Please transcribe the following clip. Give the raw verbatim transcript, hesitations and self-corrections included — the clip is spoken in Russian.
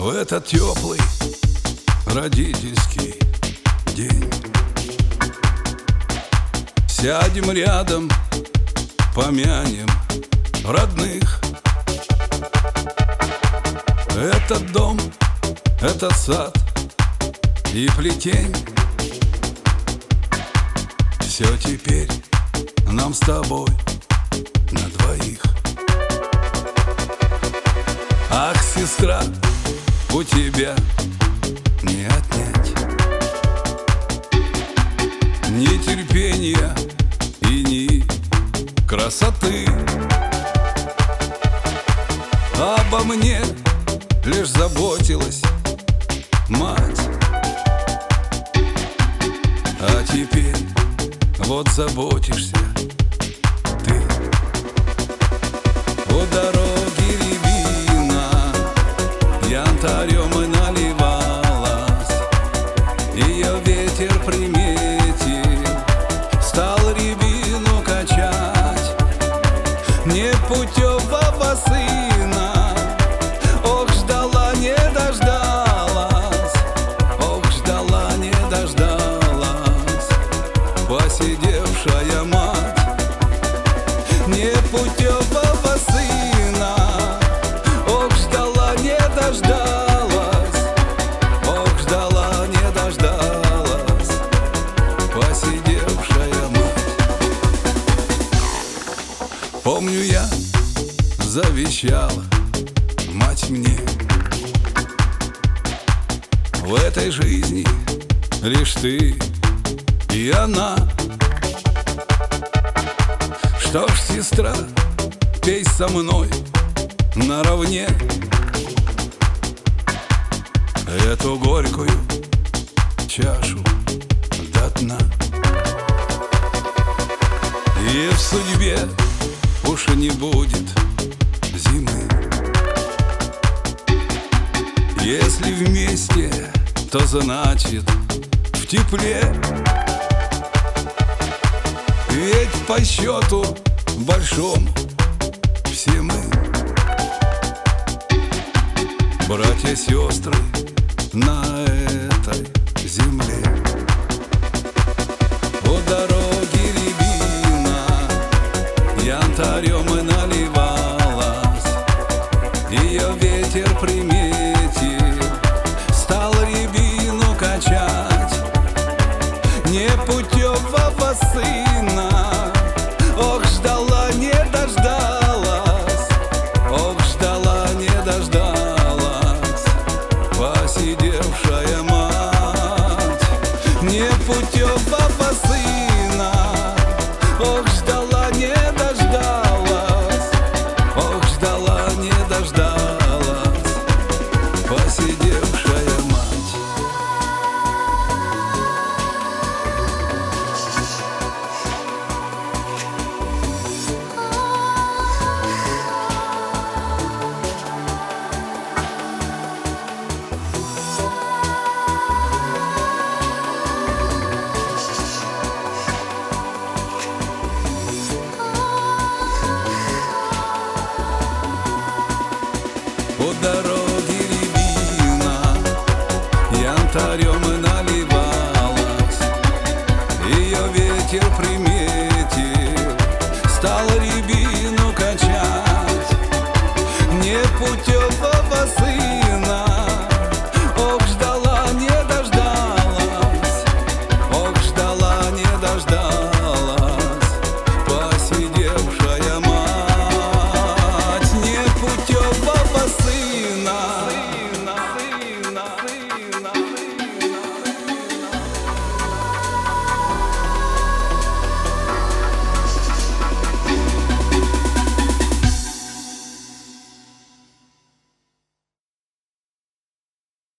В этот теплый родительский день сядем рядом, помянем родных. Этот дом, этот сад и плетень, все теперь нам с тобой на двоих. Ах, сестра, у тебя не отнять ни терпения и ни красоты. Обо мне лишь заботилась мать, а теперь вот заботишься ты. У дороги рябина янтарем и наливалась, ее ветер приметил, стал рябину качать. Непутевого сына, ох, ждала, не дождалась, ох, ждала, не дождалась посидевшая мать. Непутевого сына, ох, ждала, не дождалась, ох, ждала, не дождалась посидевшая мать. Помню, я завещала мать мне: в этой жизни лишь ты и она. Что ж, сестра, пей со мной наравне эту горькую чашу до дна. И в судьбе уж и не будет зимы, если вместе, то значит в тепле. Ведь по счету большому все мы братья-сестры на этой земле. У дороги рябина янтарем и наливалась, ее ветер приметил, стал рябину качать. Непутевого сына, ох, ждала, не дождалась, ох, ждала, не дождалась посидевшая мать. Непутевого сына, ох, ждала, не дождалась, ох, ждала, не дождалась посидевшая мать. У дороги рябина янтарем и